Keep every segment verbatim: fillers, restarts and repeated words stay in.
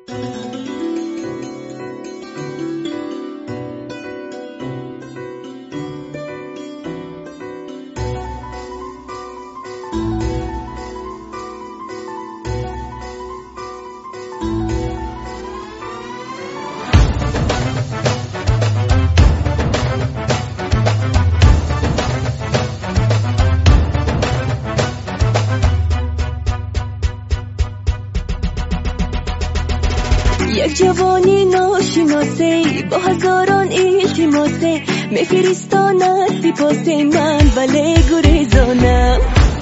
یک جوانی ناشناسه با هزاران التماسه میفرستاند سپاس من ولی گریزانم.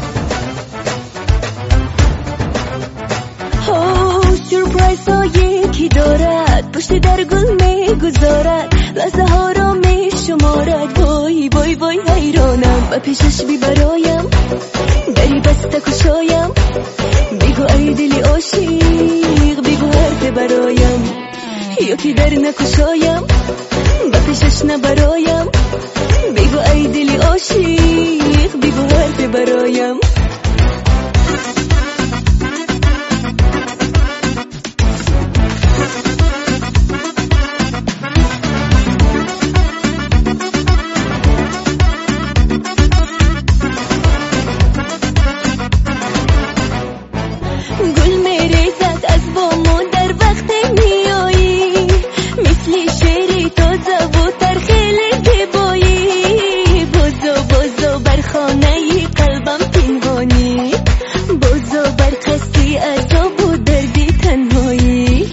ها سورپرایز ها یکی دارد پشت در گل میگذارد لحظه ها را میشمارد. وای وای وای حیرانم و پیشش بی برایم دری بسته کشایم. بگو ای دلی عاشق بگو حرف برایم یکی در نکشایم و پیشش نبرایم. بگو ای دلی عاشق بگو حرف برایم. گل میریزد از بامون در وقت میایی مثل شعری تازه و ترخیل گبایی. بازو بازو بر خانه قلبم پنهانی بازو بر خستی عذاب و دردی تنهایی.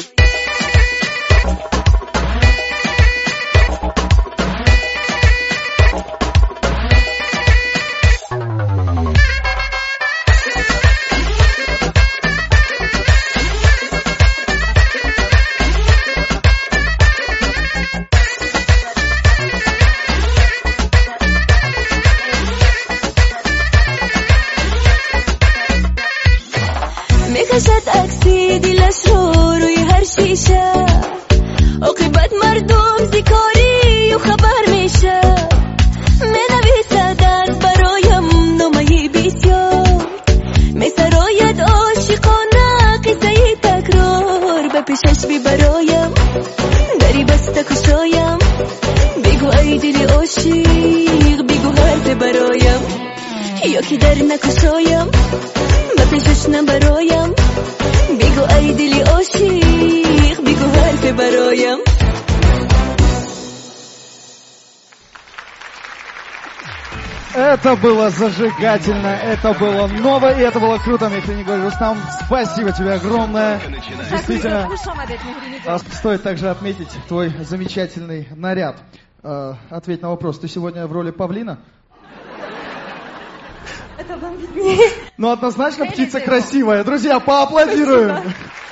میکشد عکسی دلش رو روی هر شیشه عاقبت مردم زیکاری و خبر میشه. مینویسدن برایم نامه بسیار میسراید عاشقانه قصه تکرار. به پیشش بی برایم دری بسته کشایم. بگو ای دل عاشق بگو حرف برایم یکی در نکشایم و پیشش نبرایم. بگو ای دلی عاشق بگو حرف برایم. Это было зажигательно, это было ново, и это было круто, Мехренигорий Рустам. Спасибо тебе огромное. Действительно, стоит также отметить твой замечательный наряд. Ответь на вопрос, ты сегодня в роли павлина? Это вам виднее. Ну, однозначно птица красивая. Друзья, поаплодируем.